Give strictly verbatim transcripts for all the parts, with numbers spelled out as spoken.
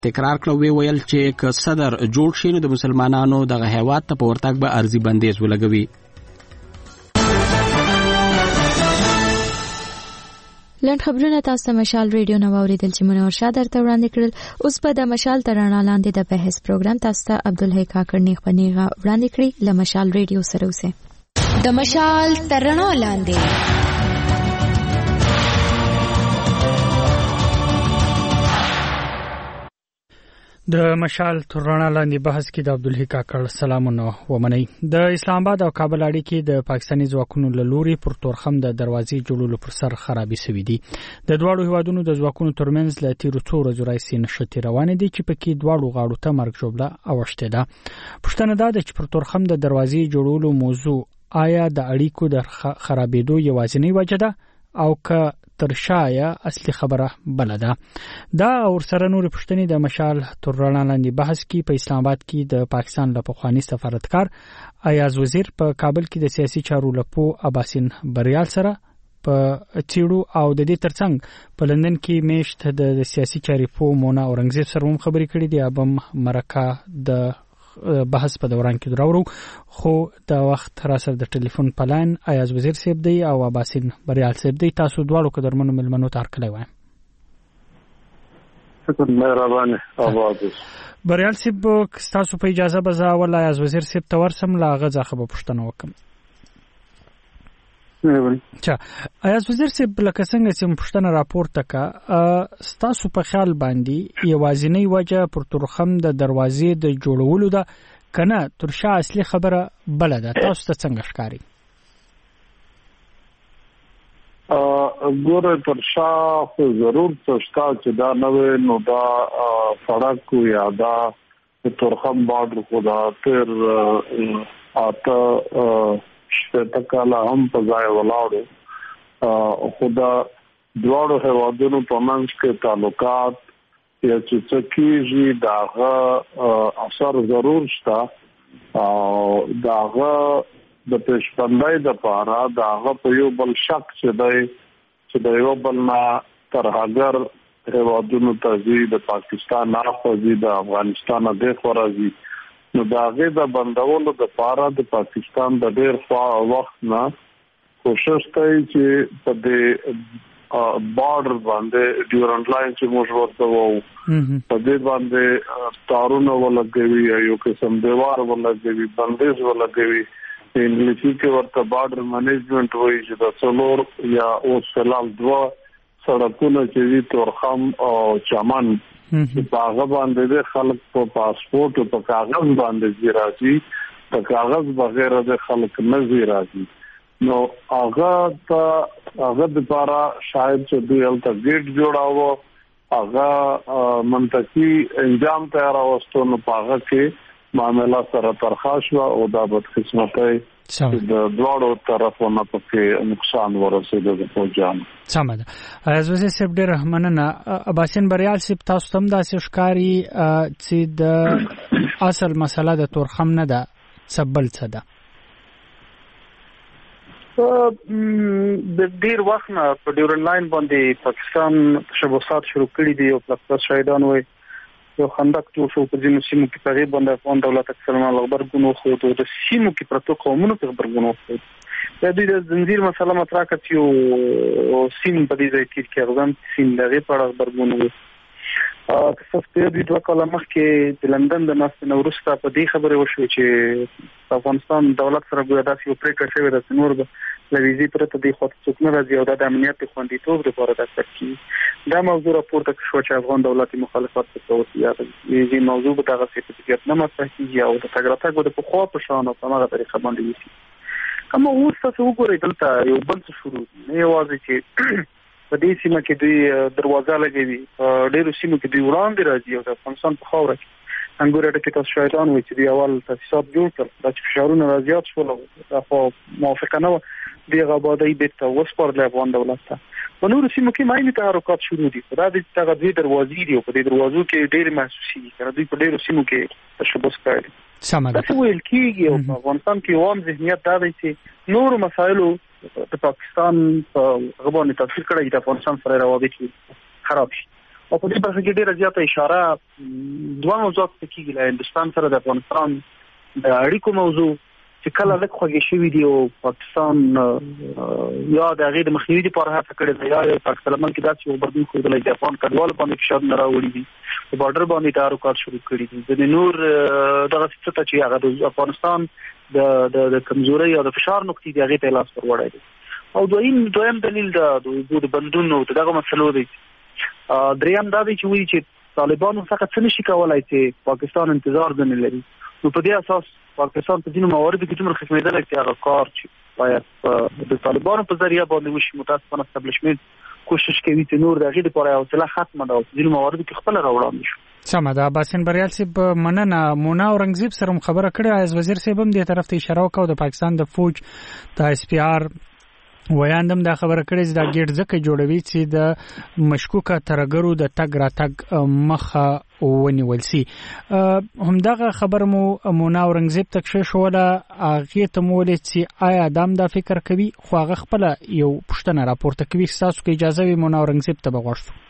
تکرار کړو وی ویل چې ک صدر جوړ شي نو د مسلمانانو دغه هیواد ته په ورتګ به ارزي بندیز ولګوي. لنډ خبرونه تاسو ته مشال ریډیو نو اوریدل چې منور شاه درته وړاندې کړل. اوس په د مشال ترانه لاندې د بحث پروګرام تاسو ته عبدالحی کاکړ نیغ پنیغه وړاندې کړی. ل مشال ریډیو سره اوسه د مشال ترانه لاندې. د مشال ترانه لاندې بحث کې د عبدالحی کاکړ سلامونه ومني. د اسلام آباد او کابل اړیکې د پاکستاني ځواکونو له لوري پر تورخم د دروازې جوړولو پر سر خرابې شوې دي. د دواړو هیوادونو د ځواکونو ترمنځ له تیرو څو ورځو راهیسې نښتې روانې دي چې پکې دواړو غاړو ته مرګ ژوبله اوښتې ده. پوښتنه دا ده چې پر تورخم د دروازې جوړولو موضوع آیا د اړیکو د خرابېدو یوازینۍ وجه ده او که تر شایا اصلي خبره بل ده؟ دا او سره نور پښتني د مشال ترانه لاندې بحث کې په اسلام آباد کې د پاکستان له پخوانی سفارتکار ایاز وزیر په کابل کې د سیاسي چارو لپو عباسین بریال سره په چیرو او د دې ترڅنګ په لندن کې میشت د سیاسي چاري په مونا اورنګزیب سره هم خبرې کړې دي. ابم مرکه د بحث په دوران کې دراورو خو د وخت را سره د ټلیفون پلان ایاز وزیر صاحب دی او عباسین بریال صاحب دی. تاسو دواړو قدرمنو ملمنو تار کړی وایم. شکر مهرباني آباد. بریال صاحب تاسو په اجازه به زه ول ایاز وزیر صاحب ته ورسم لا غزا خبر پښتنه وکم. چا ایاز وزیر صاحب لکه څنګه چې پښتنه راپورته کا تاسو په خیال باندې یوازینۍ وجه پر تورخم د دروازې د جوړولو ده کنه ترشا اصلي خبره بل ده؟ تاسو ته څنګه ښکاري؟ ا ګوره ترشا خو ضرور څه چې دا نوې نو دا سړک یا دا تورخم بارډر خو دا تر اته شپږ کاله هم په ځای ولاړو. خدا دواړو هیوادونو په منځ کې تعلقات یا چې څه کېږي داغه اثر ضرور شته او داغه د پېشبندۍ دپاره داغه په یو بل شک چې دی چې د یو بل نه ترهګر هیوادونو ته ځي د پاکستان نه راځي د افغانستان نه دغه راځي نو دا غي د بندولو د پاره د پاکستان د ډیر خوا وخت نه کوشش کوي چې په دې بارډر باندې ډیورنټ لاین چې موږ ورته وو په دې باندې تارونه ولګوي یو قسم دیوار ولګوي بندیز ولګوي. انګلیسي کې ورته بارډر مینجمنت وایي چې د څلور یا اوس فلال دوا سړکونه چې دي تورخم او چمن په هغه باندې د خلک په پاسپورت او په کاغذ باندې راځي په کاغذ بغیر د خلک نه راځي نو هغه ته هغه د لپاره شاید چې دوی الته ګیټ جوړاوه هغه منطقي انجام تیار اوستو نو هغه کې معاملات سره ترخاش او د بدقسمتۍ د دوړو طرفونو په نقصان ورسېده د فوجان. سمه ده. ایاز وزیر صاحب ډېر مننه. عباسین بریال صاحب تاسو هم داسې ښکاري چې د اصل مسله د تورخم نه ده سبل څه ده؟ د ډیر وخت نه په ډیورنټ لاین باندې پاکستان تشبثات شروع کړي دي او پلس شهیدان وي یو خندق جوړ شو په ځینو سیمو کې په غیر باندې افغان دولت اکثر نه خبرګونو خو د سیمو کې پرتو قومونو په خبرګونو خو د دې د زنجیر مسله مطرح کړي او سیم په دې ځای کې افغان سیم دغه په اړه خبرګونو تاسو په دې دوه کاله مخکې د لندن د ناست نورستا په دې خبره وشو چې افغانستان دولت سره ګویا داسې یو پریکړه شوې ده چې نور به لویزي پرته د خاطر څوک نه راځي او د امنیت خوندیتوب لپاره د ترکیب دا موضوع راپورته شو چې افغان دولت مخالفت کوي یا دې موضوع په هغه سیټیفیکټ نه مطرح کیږي او د تګراتګ د په خوا په شان او په هغه طریقه باندې وي کوم اوس تاسو وګورئ دلته یو بل څه شروع نه یوازې چې په دې سیمه کې دوی دروازه لګوي ډېر سیمه کې دوی وړاندې راځي او د افغانستان په خاوره کې انګور ټکی تاسو شایدان وي چې دی اول تاسیسات جوړ کړ د فشارونو راځيات شول خو موافقه نه دی غواړي به ته وسپور د افغان دولت ته په نور سیمو کې ماینه تحرکات شروع دي دا د تغه دوی دروازې دي او په دې دروازو کې ډېر محسوسي کړه دوی په ډېر سیمو کې تشبث کوي سمه ده څه ویل کیږي او په افغانستان کې عوام ذهنیت دا دی چې نور مسایلو د پاکستان په غوښتنې تفسیر کړی د افغانستان سره روابط خراب شي او په دې برخه کې ډېره زیاته اشاره دوه موضوعات کېږي له هندستان سره د افغانستان د اړیکو موضوع چې کله لږ خوږې شوي دي او پاکستان یا د هغې د مخنیوي لپاره هڅه کړې ده یا پاکستان کې داسې یو بدلون ښودلی چې افغان کډوالو باندې فشار نه راوړي دي په بارډر باندې کار او کار شروع کړي دي ځینې نور دغه څه ته چې هغه د افغانستان د د کمزورۍ او د فشار نقطې دي هغې ته لاس ور وړی دی او دویم دویم دلیل د اوبو د بندونو دغه مسلو دی دریم دا دی چې وایي چې طالبانو څخه څه نشي کولی چې پاکستان انتظار ځنې لري نو په دې اساس پاکستان په ځینو مواردو کې دومره ختمېدلی چې هغه کار چې باید د طالبانو په ذریعه باندې وشي متاسفانه استابلیشمنټ کوشش کوي چې نور د هغې دپاره یو حوصله ختمه ده او په ځینو مواردو کې خپله راوړاندې شو سمه ده. باسین بریال صاحب مننه. مونا اورنګزیب سره هم خبره کړې عزیز وزیر صاحب هم دې طرف ته اشاره وکړه د پاکستان د فوج د اس پی آر ویاندم دا خبره کړې چې دا ګیټ ځکه جوړوي چې د مشکوکه ترګرو د تګ راتګ مخه ونیول سي. همدغه خبر مو مونا اورنګزیب تکشه شوله هغې ته مو ویلې چې آیا دام دا فکر کوي خو هغه خپله یو پوښتنه راپورته کوي ستاسو که اجازه وي مونا اورنګزیب ته به غوږ شو.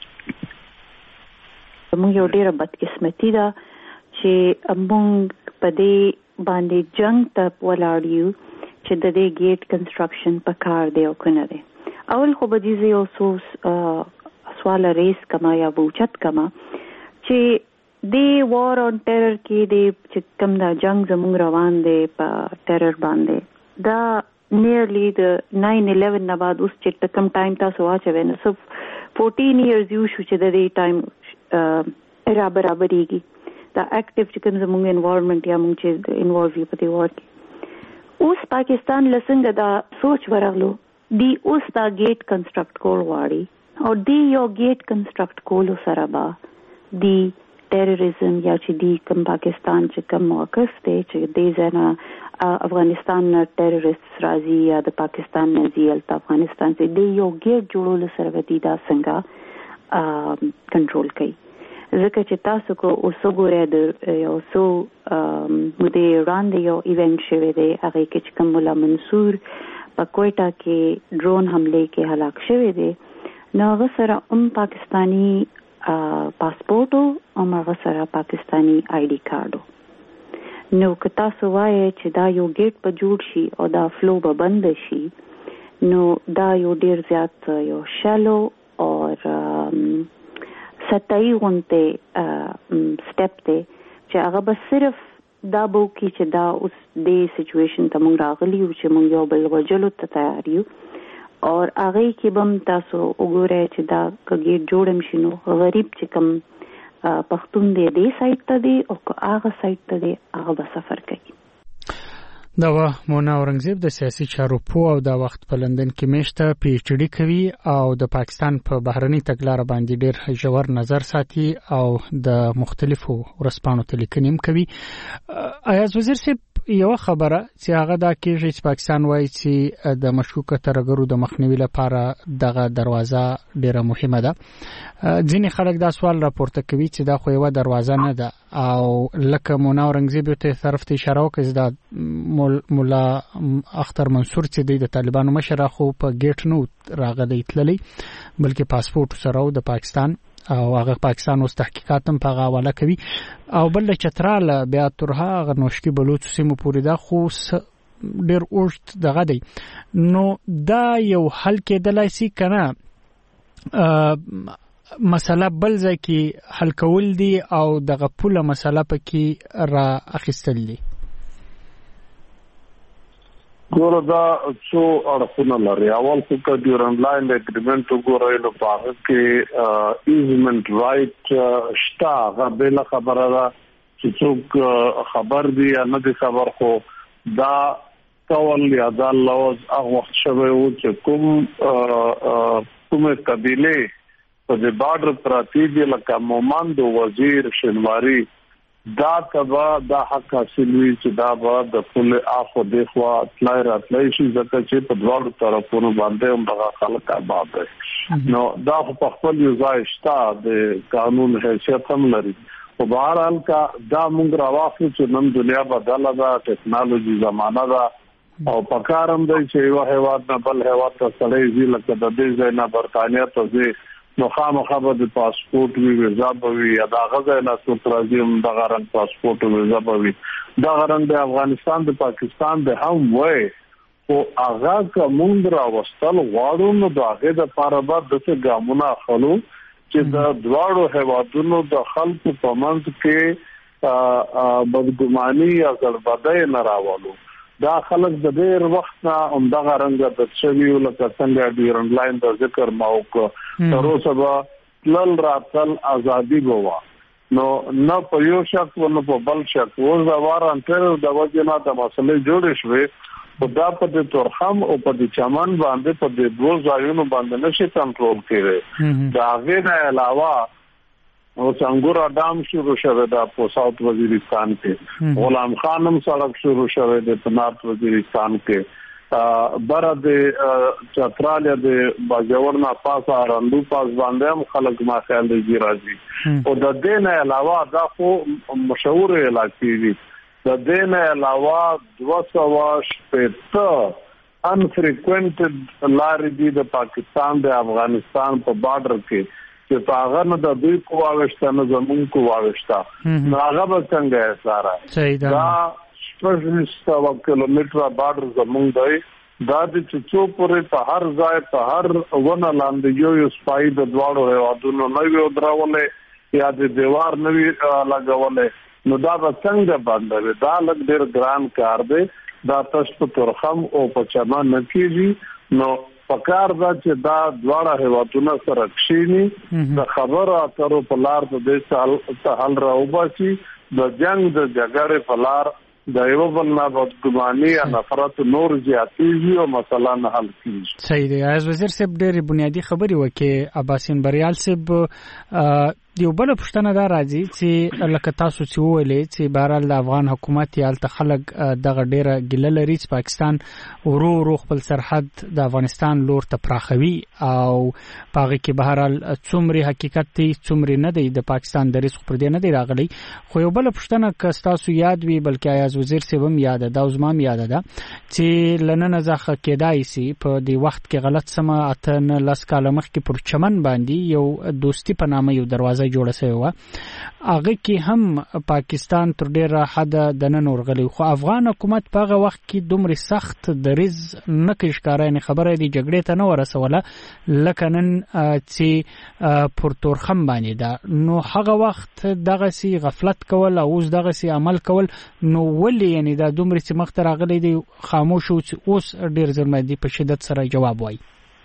موږ یو ډېره بدقسمتي ده چې موږ په دې باندې جنګ ته ولاړ یو چې د دې ګیټ کنسټرکشن په کار دی او کنه دی. اول خو به دې یو څو سوال ریس کما یا بوچت کما چې د وار اون ټیرر کې د چې کوم دا جنگ زموږ روان دی په ټیرر باندې دا نیرلی د ناین الیون نه بعد اوس چې کوم ټایم تاسو واچوي نو سو فورټین ایئرز یو شو چې د دې ټایم را برابرېږي دا اکټیو چې کوم زموږ انوایرنمنت یا موږ چې انوالو یو په دې وار کې اوس پاکستان لسنګ دا سوچ ورغلو دی اوس دا گیټ کنسټرکټ کول غواړي او دی یو گیټ کنسټرکټ کول سره با دی ټیرریزم یا چې دی کوم پاکستان چې کوم موقف دی چې دی زنه افغانستان نه ټیرریست راځي یا د پاکستان نه زیل ته افغانستان چې دی یو گیټ جوړول سره دی دا څنګه کنټرول کوي ځکه چې تاسو کو اوسو ګورې د یو څو مودې وړاندې یو ایونټ شوی دی هغه کې چې کوم مولا منصور په کویټا کې ډرون حمله کې هلاک شوی دی نو هغه سره هم پاکستانی پاسپورت او هغه سره پاکستانی آی ډي کارت نو که تاسو وایي چې دا یو گیټ په جوړ شي او دا فلو به بند شي نو دا یو ډیر زیات یو شالو او سطحي غونته سټپ ته چې هغه به صرف دا بو کې چې دا اوس د سچويشن ته مونږ راغلی یو چې مونږ یو بل وجلو ته تیار یو او هغه کې بم تاسو وګورئ چې دا کګي جوړم شنو غریب چې کم پښتون دی دې سایت ته دی او هغه سایت ته دی هغه به سفر کوي. دا و مونا اورنګزیب د سیاسي چارو پوه او د وخت په لندن کې میشته پی ایچ ډي کوي او د پاکستان په بهرني تګلارې باندې ډېر ژور نظر ساتي او د مختلفو ورځپاڼو ته لیکنې هم کوي. ایاز وزیر صاحب یو خبره چې هغه دا کېږي چې پاکستان وایي چې د مشکوکه ترګرو د مخنیوي لپاره دغه دروازه ډېره مهمه ده. ځینې خلک دا سوال راپورته کوي چې دا خو یوه دروازه نه ده او لکه مونا اورنګزیب ته طرف ته اشاره وکړه چې دا مولا اختر منصور چې دی د طالبانو مشر خو په گیټ نو راغلی تللی بلکې پاسپورت سره د پاکستان او هغه پاکستان اوس تحقیقات هم په حواله کوي او بل چترال بیا ترها هغه نوشکی بلوچ سیمو پورې دا خو ډیر اوږد دغه دی نو دا یو حل کېدلای شي کنه مسله بل ځای کې حل کول دي او دغه پوله مسله پکې را اخیستل دي. ګوره دا څو اړخونه لري. اول خو که ډیورنډ لاین اګریمنټ وګورئ نو په هغه کې ایزمنټ رایټ شته هغه بله خبره ده چې څوک خبر دي یا نه دي خبر خو دا کول یا دا لوز هغه وخت شوی و چې کوم کومه قبیلې په دې بارډر پراتی دي لکه مومند وزیر شنواری دا تبا دا حق حاصل وی چې دا به د خپل اخو د خوا تلای راتلای شي ځکه چې په دواړو طرفونو باندې هم دغه خلک آباد دي نو دا په خپل یو ځای شته د قانون حیثیت هم لري. په بهر حال کا دا موږ راوخلو چې نن دنیا بدله ده ټیکنالوژي زمانہ ده او په کارم دی چې یو هیواد نه بل هیواد ته سړی ځي لکه د دې ځای نه برتانیا ته ځي نو خامخا به پاسپورت وی ویزا به وی یا دا غزه نه سوترازي هم د غران پاسپورت او ویزا به وی دا غران د افغانستان د پاکستان د هم وای او هغه کوم را وستل غواړو نو دا هغه د لپاره به د څه ګامونه خلو چې د دواړو هوادونو د خلکو په منځ کې بدګماني یا ګډوډي نه راوړو دا خلک د ډېر وخت نه همدغه رنګ د شویو لکه څنګه د آنلاین د ذکر موقع تر اوسه به لل راتل ازادي بوا نو نه په یو شک ونه په بل شک و زوار انټر د وجنه د مسلې جوړې شوې په دا په د تورخم او په د چمن باندې په د دوه ځایونو باندې نشي کنټرول کړي دا غیر علاوه او څنګه اډام شروع شوه د پوساوت وزیرستان کې غلام خانم سړک شروع شوه د پنات وزیرستان کې بر د چترالیا د باجوړنا پاسه راندو پاس باندې هم خلک ما خیال دی راځي او د دې نه علاوه دا خو مشهور علاقې دي د دې نه علاوه دوه سوه شپږ انفریکوینټډ لارې دي د پاکستان د افغانستان په بارډر کې چې هغه نه د دوی کوواوشته نه زمون کوواوشته نو هغه به څنګه سارا صحیح ده شپږ سوه کیلومتره بارډر زمون دی دا د چوڅو پورې په هر ځای په هر ونه لاندې یو یو سپای د دواړو هوادونو نوې درولې یا د دیوار نوې لګولې نو دا به څنګه باندې دا لږ ډېر ګران کار دی دا تاسو په تورخم او په چمن نه کیږي نو پکار دا چې دا دواړه هوادونه سره کښینی د خبرو اترو په لار د دې سال ته حل راوباسي د جنگ د جګړې په لار د یو بل نه بدګماني یا نفرت نور زیاتېږي او مسله نه حل کیږي. صحیح دی. از وزیر صاحب ډېرې بنیادی خبرې وکړې. عباسین بریال صاحب یو بل پښتنه دا راځي چې لکه تاسو چې ویلې چې بهرحال د افغان حکومت یا الته خلک دغه ډیره ګیله لري چې پاکستان ورو ورو خپل سرحد د افغانستان لور ته پراخوي او پاغه کې بهرحال څومره حقیقت دی څومره نه دی د پاکستان د رسخ پر دی نه دی راغلی. خو یو بل پښتنه که تاسو یاد وي بلکې ایاز وزیر صاحب هم یاد ده او زما یاد ده چې لنن ځخه کېدای سي په دې وخت کې غلط سم اته نه لاس کاله مخکې پر چمن باندې یو دوستی په نامه یو دروازه جوړه شوی و هغه کې هم پاکستان تر ډیره حد د نن ورغلی خو افغان حکومت په هغه وخت کې دومره سخت دریز نه کوي ښکارا نه خبره دی جګړې ته نه ورسوله لکه نن چې پر تورخم باندې ده نو هغه وخت دغه سي غفلت کول او اوس دغه سي عمل کول نو ولې یعنی دا دومره چې مخ ته راغلی دی خاموش او اوس ډیر زرمه دی په شدت سره جواب وایي.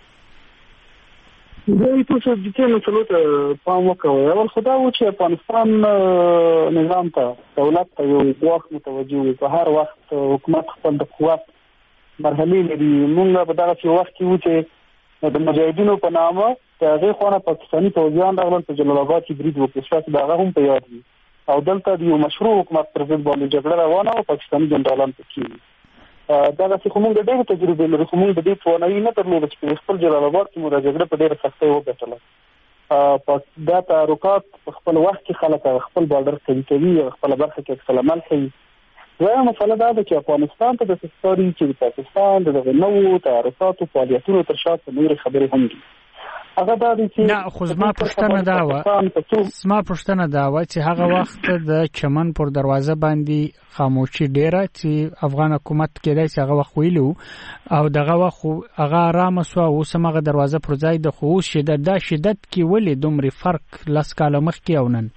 دوی تاسو د دې مسلو ته پام وکړئ. اول خدا و چې افغانستان نظام ته دولت ته یو وخت متوجه وي په هر وخت حکومت خپل د قوت مرحلې لري. موږ په دغه وخت کې و چې د مجاهدینو په نامه د هغې خوا پاکستاني پوځیان راغلل په جلال آباد کې برید وکړ چې د هغه هم په یاد وي او دلته د یو مشروع حکومت پر ضد باندې جګړه روانه او پاکستاني جنرالان پکې دا چې کومه د ډېر تجربه لري کومه د دې توانایي نه درلوده چې خپل جلال آباد کې مراجعه په ډېر سختۍ وګټله. په دا تعرقات خپل وخت کې خلک خپل بارډر کوي کوي خپل برخه کې خپل عمل کوي. زه مسله دا ده چې افغانستان ته د سستوري چې پاکستان د نوو تعرقات او فعالیتونو تر شا نور خبرې هم دي. هغه دا دي چې نه خو زما پښتنه دا و زما پښتنه دا و چې هغه وخت د چمن پر دروازه باندې خاموشي ډیره چې افغان حکومت کېدای چې هغه وخت ویلو او دغه وخت هغه آرام سو او سمغه دروازه پر ځای د خو شدت دا شدت کې ولې دومره فرق لاس کاله مخ کې او نن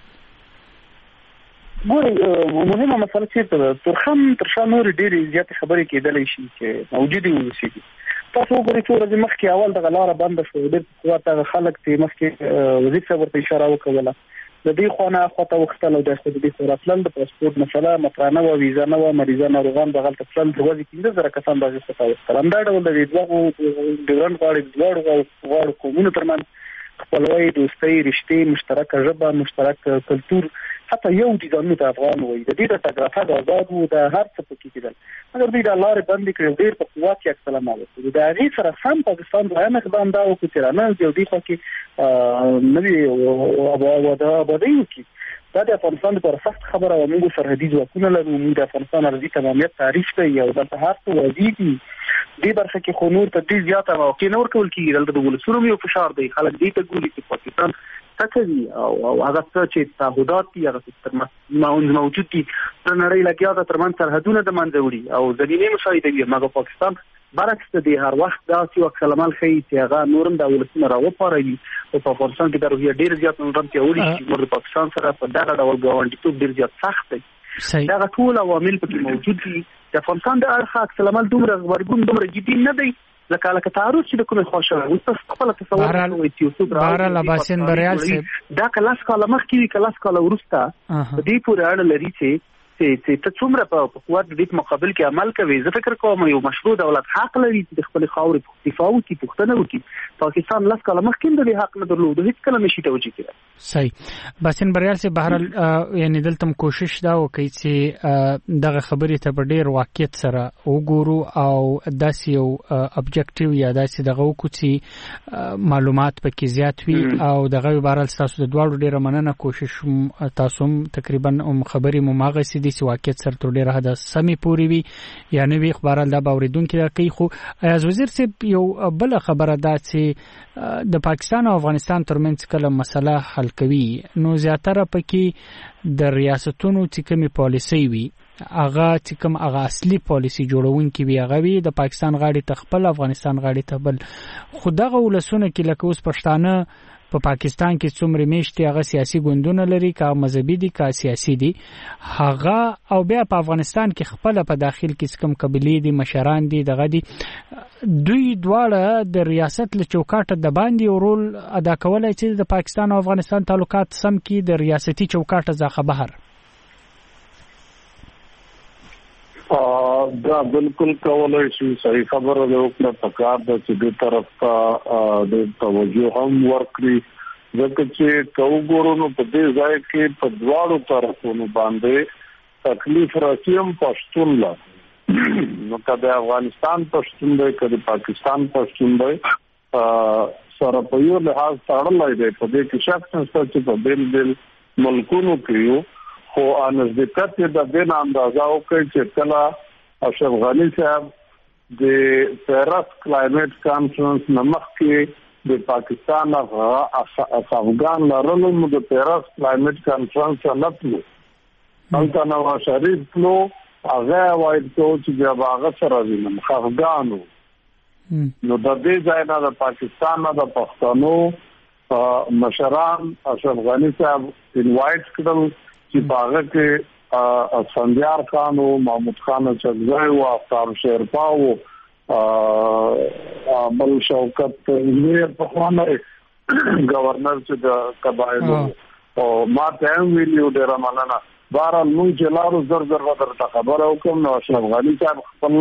ګوري مهمه مسله چې ترخم تر شا نور ډېری زیات خبرې کېدلې شي چې موجودي وي. تاسو وګورئ چې ورځ مخکې اول د غلاره بند شو د قوت خلک ته مخکې وزیر صاحب ورته اشاره وکړه د دې خونه خطه وختل او د دې خوراتلل د پاسپورت مسله مطرانه او ویزا نه و مریضان ناروغان د غلط تفصیل د وځي کې د زره کسان د ځای سترام دا ډول د دوه ډیرن غاړي دوه غاړو کومونو ترمن خپلوي دوستي رښتې مشترک ژبه مشترک کلچر حتی یو دي د امنیت افغان وي د دې د تګرافه د آزاد وو د هر څه پکې کېدل مګر دوی د لارې بندې کړې ډېر په قوت کې اکثره ماوه د هغې سره سم پاکستان د هم اقدام دا وکړو چې رانه د دې خوا کې نوي آبادۍ وکړي. دا د افغانستان لپاره سخت خبره او موږ سرحدي ځواکونه لرو موږ د افغانستان ارضي تمامیت تعریف کوي او دلته هر څه واضح دي دې برخه کې خو نور ته دې زیاته موقع نه ورکول کیږي دلته د ولسونو یو فشار دی خلک دې ته ګوري چې پاکستان تکوي او هغه څه چې تعهدات دي هغه تر موجود دي تر نړۍ لګیا ده تر من سرحدونه د منځه وړي او زمینه مساعده وي مګر پاکستان برعکس د هر وخت دا چې وکړه عمل کوي چې هغه نورم د ولسمه راوپاروي او په افغانستان کې د روحیه ډیر زیات نورم ته وړي چې د پاکستان سره په دغه ډول ګاونډیتوب ډیر زیات سخت دی دا ټول عوامل پکې موجود دي د افغانستان د اړخ عکس العمل دومره ورګون دومره جدي نه دی لکه لکه تعرض چې د کومه خوشاله او تاسو خپل تصور کوئ چې یو څه بهر لباسین بریال سي دا کلاس کاله مخکې وی کلاس کاله ورسته دې پورې اړه لري چې چې ته څومره په قوت د دې مقابل کې عمل کوي زه فکر کوم یو مشروع دولت حق لري چې خپل خاورې په دفاع وکړي پښتنه وکړي پاکستان لاس کله مخکې د حق نه درلود هیڅ کله نشي توجیه کړي صحیح باسن بریال سي بهر یعنی دلته کوشش دا وکړي چې دغه خبرې ته په ډیر واقعیت سره وګورو او داسې یو ابجکټیو یا داسې دغه وکړي معلومات پکې زیات وي او دغه بهر تاسو د دواړو ډیره مننه کوشش تاسو تقریبا هم خبرې مو ماغه سي چې واقعیت سره تر ډیره حد سمي پوری وي یا نه وي خبرال دا باوریدونکو دا کوي خو ایاز وزیر صاحب یو بل خبره ده چې د پاکستان او افغانستان ترمنځ کله مسله حل کوي نو زیاتره پکې د ریاستونو چې کومي پالیسي وي هغه چې کوم هغه اصلي پالیسي جوړونکي وي هغه وي د پاکستان غاړي ته خپل افغانستان غاړي ته بل خدغه ولسونه کې لکه اوس پښتانه په پا پاکستان کې څومره میشتي هغه سیاسي ګوندونه لري کا مذهبي دي کا سیاسي دي هغه او بیا په افغانستان کې خپل په داخل کې کوم قبيلې دي مشران دي دغه دي دوی دواړه د ریاست له چوکاټه د باندې رول ادا کولای چې د پاکستان او افغانستان تعلقات سم کې د ریاستي چوکاټه ځخه بهر دا بالکل کولای شي صحیح خبره ده او په پکار د چې د طرف ته د توجه هم ورکړي ځکه چې کوګورونو په دې ځای کې په دواړو طرفونو باندې تکلیف راځي پښتون لا نو کله افغانستان پښتون دی کله پاکستان پښتون دی سره په یو لحاظ تړلای دی په دې کې شخص چې په بل بل ملکونو کې خو ان ذکر د دې اندازه او کې چې کله اشرف غنی صاحب د پیرس کلایمټ کانفرنس نمخ کې د پاکستان او افغان لرلو د پیرس کلایمټ کانفرنس نتلو هلته نو شریف نو هغه وایي چې د هغه سره وینم افغانو نو د دې ځای نه د پاکستان نه د پښتنو مشران اشرف غنی صاحب انوایټ کړل چې باغ کې سندیار خان او محمود خان چغزای او افطار شیرپاو بل شوکت انجینیر په خوانه گورنر چې د قبایلو او ما ته ویلو ډیر مننه بهرال موږ جلارو زر زر ورته خبر او کوم نو اشرف غنی صاحب خپل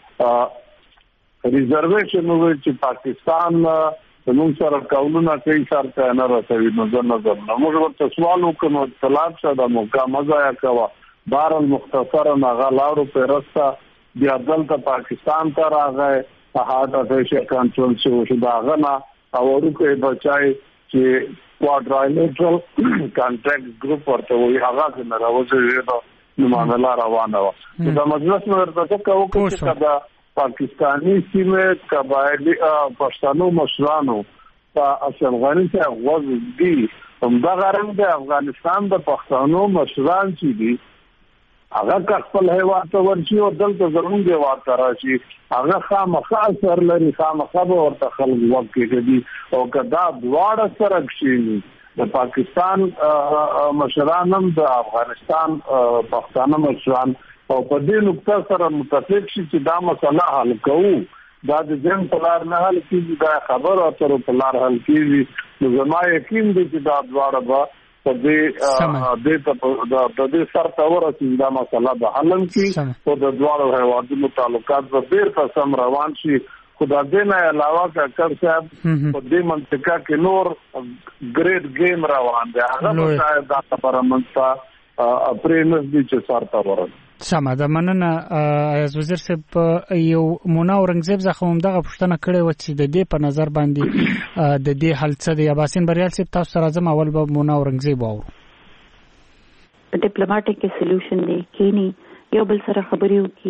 ریزرویشن وی چې پاکستان موږ سره کولونه کوي سره نه راځي نو زه نظر نه موږ ورته سوال وکړو طلب شه د موقع مزه یا کوا بهرال مختصر نه غلاړو په رستا بیا دلته پاکستان ته راغی هغه د شي کنټرول شو دا غنا او ورکه بچای چې کوادرایلیټرل کانټریکټ ګروپ ورته وی هغه نه راوځي نو معاملې روانه و دا مجلس نو ورته کوو چې دا پاکستانی سیمه قبایلی پښتنو مشرانو په اشرف غنی صاحب وځي هم دا غرم د افغانستان د پښتنو مشران چې دي هغه خپل هیواد ته ورشي او دلته زمونږ هیواد ته راشي هغه خامخا اثر لري خامخا به ورته خلک وکړي دي او کدا دواړه سره کشي د پاکستان مشران هم د افغانستان پښتانه مشران او په دې نقطه سره متفق شي چې دا مسله حل کوو دا د جن په لار نه حل کیږي دا خبره تر په لار حل کیږي نو زما یقین دی چې دا دواړه به په دې د دې سره تورسي دا مسله به حل کی او د دواړو هیوادونو تعلقات به ډیر قسم روان شي خدای دې نه علاوه کړ صاحب په دې منطقه کې نور ګریډ گیم روان دی هغه شاید دا خبره منځه اپریمس دي چې سره تورسي سمه ده مننه ایاز وزیر صاحب یو مونا اورنګزیب زخم هم دغه پښتنه کړې و چې د دې په نظر باندې د دې حل څه دی اباسین بریال صاحب تاسو سره زم اول به مونا اورنګزیب وو ډیپلوماټیک سولوشن دی کینی یو بل سره خبرې وکړي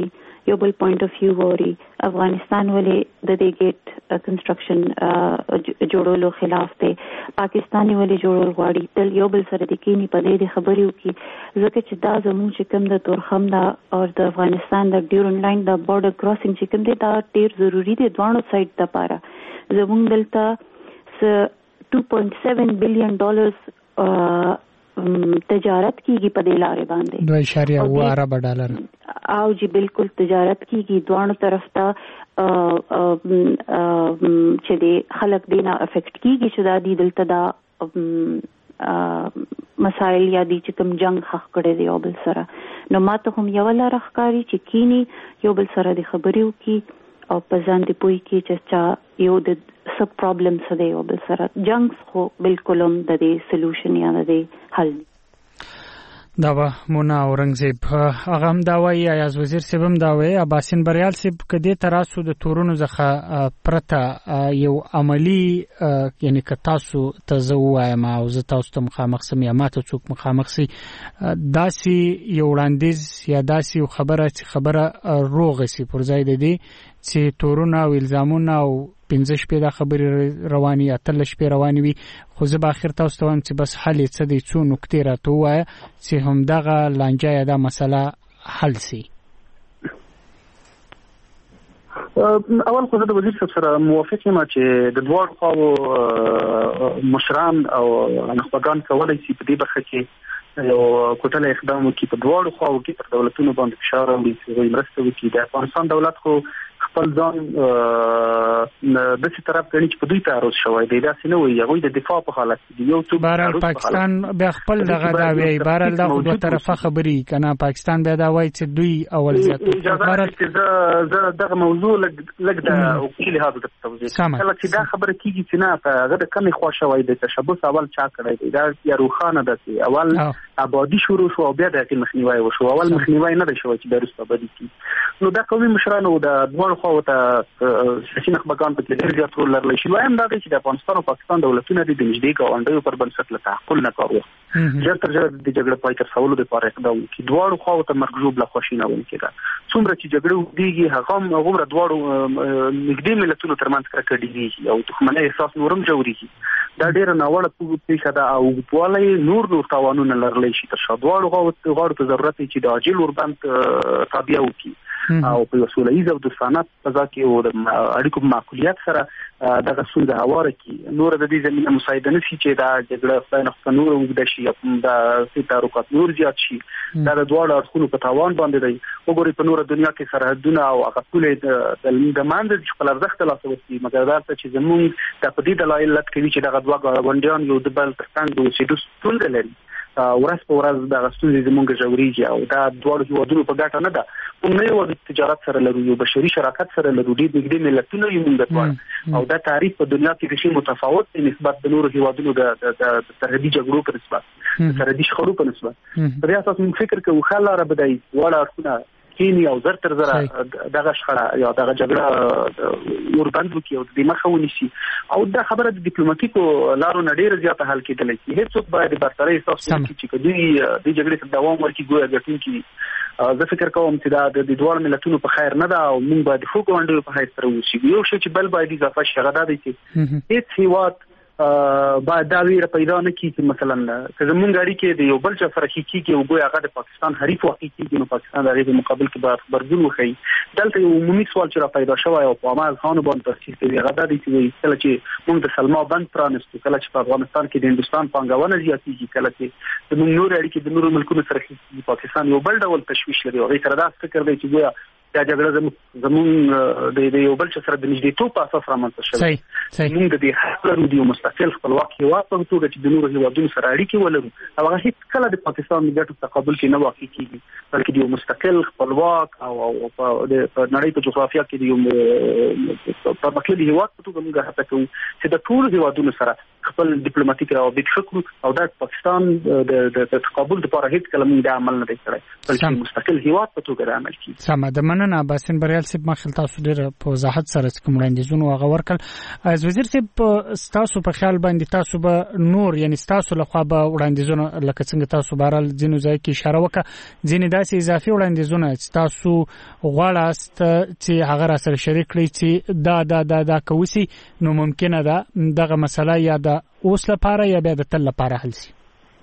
یو بل پوینټ اف ویو ووري افغانستان ولې د دې ګیټ کنسټرکشن جوړولو خلاف دی پاکستان ولې جوړول غواړي تل یو بل سره د کینی په دې خبرې وکي ځکه چې دا زموږ چې کوم د تورخم دا او د افغانستان د ډیورن لاین د بورډر کراسینګ چې کوم دی دا ډیر ضروری دی دوه سایډ لپاره زموږ دلته two point seven billion dollars تجارت کیږي په دې لارې باندې دوه اشاریه اوه ارب ډالر او جی بالکل تجارت کیږي دوه طرف ته چې دې خلک دینه افیکټ کیږي چې دا دي دلته دا مسائل یا دي چې کوم جنگ حق کړي دی او بل سره نو ماته هم یو لار ښکاری چې کینی یو بل سره د خبرې وکي او په ځان دی پوي کې چې چا یو د سب پرابلم څه دی او بل سره جنگ خو بالکل هم د دې سولوشن یا د دې حل دا به مونا اورنګزیب هغه هم دا وایي ایاز وزیر صاحب هم دا وایي عباسین بریال صاحب کدی تراسو د تورونو ځخه پرته یو عملی یعنی که تاسو ته زه وایم او زه تاسو ته مخامخ سم یا ماته څوک مخامخ سي داسي یو وړاندیز یا داسي یو خبره چې خبره روغ سي پر ځای د دې چې تورونه او الزامونه او پنځه شپې دا خبرې رواني اتل شپې رواني وي خو زه به اخر تاسو ته وایم چې بس حل یې څه دی څو نکتې راته ووایه چې همدغه لانجه یا دا مسله حل سي اول خو زه د وزیر صاحب سره موافق یم چې د دواړو خواو مشران او نخبګان کولی شي په دې برخه کې یو کوټله اقدام وکړي په دواړو خواو کې پر دولتونو باندې فشار راوړي چې هغوی مرسته وکړي د افغانستان دولت خو خپل ځان د څه طرف غني چې په دوی تعرض شوی دی دا څنګه وي هغه د دفاع په حالت کې یو څو بهر پاکستان بیا خپل دغه دا وی بهر د دوه طرفه خبري کنه پاکستان بیا دا وایي چې دوی اول ځات بهر زه دغه موضوع لګ د وکیل هغه د توضیح کله چې دا خبره کیږي چې نه هغه د کمی خوا شوی دی تشبث اول چا کړی دی دا یا روخانه ده چې اول آبادی شروع شو او بیا د مخنیوي وشو اول مخنیوي نه دی شوی چې درست آبادی کی نو دا قومي مشرانو د دوه خو ته سیاسي نخبګان په ډېر زیات رول لرلی شي وایم دا چې د افغانستان او پاکستان دولتونه د نږدې ګاونډیو پر بنسټ له تعقل نه کار وکړي ژر تر ژره د جګړې پای ته رسولو لپاره اقدام وکړي دواړو خواو ته مرګ له خوشینه ونکړي څومره چې جګړه وډیږي هغه هم غوړه دواړو نږدې ملتونو ترمنځ کرکه ډیږي او دښمنۍ احساس نورم جوړیږي دا ډېر ناوړه پیښه ده او په نور نور تاوانونه لرلی شي تر شا دواړو غواړو ته ضرورت دی چې د عاجل اوربند تابع وکړي او په سولهییز او دوستانه فضا کې او د اړیکو په معقولیت سره دغه ستونزه هواره کړي نور د دې زمينه مساعده نشي چې دا جګړه خپل نه نور وګد شي دا ستاره نور زیات شي دا د دواړو اړخونو په تاوان باندې دی وګوري په نور دنیا کې سرحدونه او هغه ټول د ماند چې خپل ارزښت لاسه ورسي مګر دا چې زموږ د پدې دلایل لټ کوي چې دغه دوا غونډیان یو د بل ترڅنګ د اوسېدو ستونزه لري ورځ په ورځ د غستونې زمونږ جوړیږي او دا دواړو هیوادونو په ګټه نه ده موږ نه یو د تجارت سره لرو یو بشري شراکت سره لرو دي د دې ملتونو یو موږ دواړو او دا تعریف په دنیا کې شي متفاوت دی نسبت د نورو هیوادونو د سرحدي جګړو په نسبت سرحدي شخړو په نسبت په دې اساس موږ فکر کوو خلک را بدای وړه اړخونه کینی او زر تر زره دغه شخړه یا دغه جګړه وربند وکي او د مخه ونیسي او دا خبره د ډیپلوماټیکو لارو نه ډیره زیاته حل کېدلی شي هیڅوک باید برتري احساس وکړي چې دوی د جګړې ته دوام ورکړي ګویا ګټونکي زه فکر کوم چې دا د دوه ملتونو په خیر نه ده او موږ باید خو ګوندونو په حیث سره وشي یو شی چې بل باید اضافه شي هغه دا دی چې هیڅ هیواد بعد دا ویره پیدا نه کیږي مثلا که زمونږ اړیکې د یو بل څه سره کیږي او ګویا هغه د پاکستان حریف واقع کیږي نو پاکستان د هغې په مقابل کې باید خبرګون وښیي دلته یو عمومي سوال چې را پیدا شوی او په عمل خانو باندې تاسیس کوي هغه دا دی چې کله چې موږ د سلما بند پرانستو کله چې په افغانستان کې د هندستان پانګونه زیاتېږي کله چې زموږ نور اړیکې د نورو ملکونو سره پاکستان یو بل ډول تشویش لري او هغې سره دا فکر دی چې ګویا دا جګړه زموږ د یو بل څه سره د نږدېتوب په اساس رامنځته شوې موږ د دې حق لرو د یو مستقل خپلواک هېواد په توګه چې د نورو هېوادونو سره اړیکې ولرو او هغه هیڅ کله د پاکستان د ګټو تقابل کې نه واقع کیږي بلکې د یو مستقل خپلواک او په نړۍ په جغرافیه کې د یو پرمختللي هېواد په توګه موږ هڅه کوو چې د ټولو هېوادونو سره خپل ډیپلوماټیک روابط شکو او د پاکستان د د تقابل لپاره هیڅ کلمه د عمل نه کړی بلکې مستقل هیواد په توګه د عمل کوي. سم د مننه باسن بریال صاحب مخل تاسو ډیر په وضاحت سره کوم وړاندیزونه هغه ورکړل. از وزیر صاحب تاسو په خیال باندې تاسو به نور یعنی تاسو له خوا به وړاندیزونه لکه څنګه تاسو بهرال ځینو ځای کې اشاره وکړه ځینې داسې اضافي وړاندیزونه چې تاسو غواړاست چې هغه را سره شریک کړئ چې دا دا دا دا کوسي نو ممکنه ده دغه مسله یا د اوس لپاره یا بیا د تل لپاره حل شي.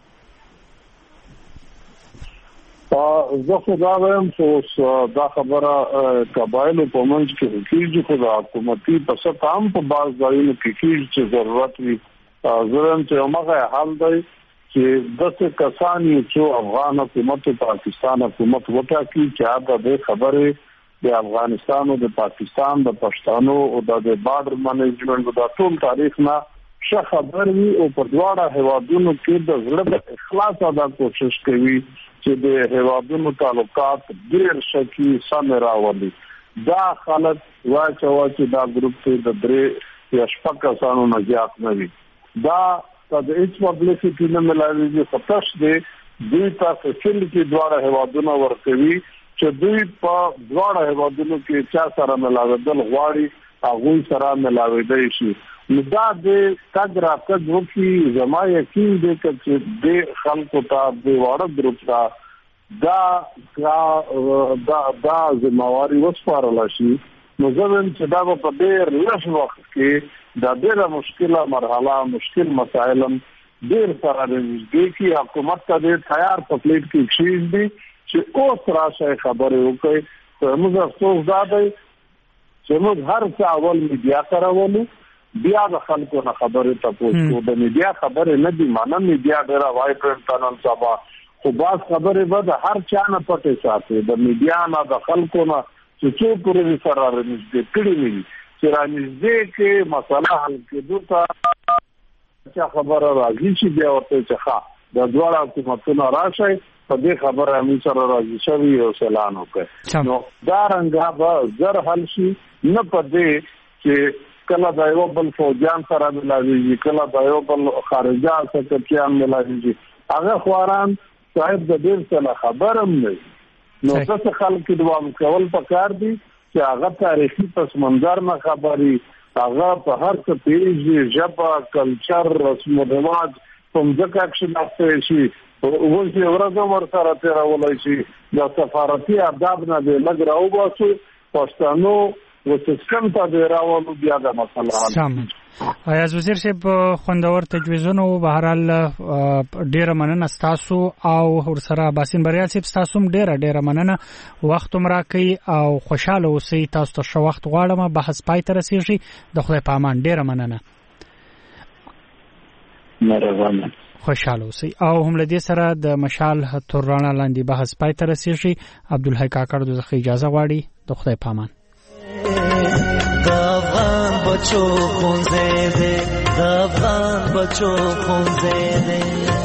زه خو دا وایم چې دا خبره قبایلو په منځ کې کېږي خو د حکومتي په سطح هم په بعض ځایونو کې کېږي چې ضرورت وي. زه هم چې همغه حل دی چې داسې کسان یو څو افغان حکومت او پاکستان حکومت وټاکي چې هغه د خبرې د افغانستان او د پاکستان د پښتنو او د بارډر منیجمنت د ټول تاریخ نه ښه خبر وي او په دواړه هیوادونو کې د زړه د اخلاص ادا کوشش کوي چې د هیوادونو تعلقات ډېر شکی سم راولي. دا خلک واچو چې دا ګروپ ته د درې یا شپږ کسانو نه زیات نه وي. دا د هیڅ پبلسټی نه ملایوي خطر دی دوی تاسو چې دواړه هیوادونو ورکوي چې دوی په دواړه هیوادونو کې چا سره ملاوېدل غواړي هغه سره ملاوېدای شي. نو دا د تګ راکړ وکي زما یقین دی چې د خلکو ته د وړ ګروپ ته دا دا دا زمواري وسپارل شي. نو زمون چې دا په ډېر لږ وخت کې دا ډېره مشکله مرحله مشکل مسائل ډېر سره دي چې حکومت ته د تیار په پلیټ کې شي دي چې اوس راشه خبرې وکړي. موږ افسوس دا دی چې موږ هر څه اول میډیا کارولو بیا د خلکو نه خبرې تاسو د میډیا خبرې نه دي مانه میډیا ډېر وایبرنت نن سبا خو باز خبرې به د هر چا نه پټه ساتي د میډیا نه د خلکو نه چې څو پورې سره راځي کړي نه چې راځي کې مسله حل کېدو ته چې خبره راځي چې بیا ورته چې ښه د دوه حکومتونو راشي په دې خبره امي سره راځي شوی او اعلان وکړي. نو دا رنګه به زر حل شي نه په دې چې کله د یو بل فوجان سره ملاوي کله د یو بل خارجه سکرټریان ملاوي هغه خواران صاحب د ډیر څه خبرم نه. نو څه خلک دوام کول پکار دي چې هغه تاریخي پس منظر نه خبري هغه په هر څه پیژي ژبه کلچر رسم او رواج کوم ځکه چې نشته شي او چې ورته ورسره تیرولای شي د سفارتي آداب نه دی لګ راو باسو پښتنو وڅکم ته دی راولو بیا د مسله سم. ایاز وزیر صاحب خوندور تجویزونه بهرال ډیره مننه تاسو او ورسره باسن بریال صاحب تاسو ډیره ډیره مننه وخت مرا کوي او خوشاله اوسئ. تاسو ته شو وخت غواړم بحث پای ته رسیږي د خدای په امان ډیره مننه. مهرباني خوشاله اوسئ او هم لدې سره د مشال تورانه لاندې بحث پای ته رسیږي. عبدالحی کاکړ د ځخه اجازه غواړي د خدای په امان. د افغان بچو خونځې دې د افغان بچو خونځې دې